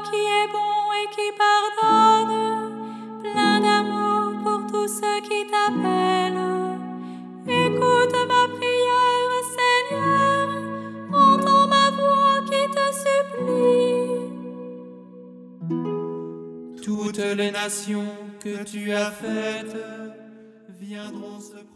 qui est bon et qui pardonne, plein d'amour pour tous ceux qui t'appellent. Écoute ma prière, Seigneur, entends ma voix qui te supplie. Toutes les nations que tu as faites viendront se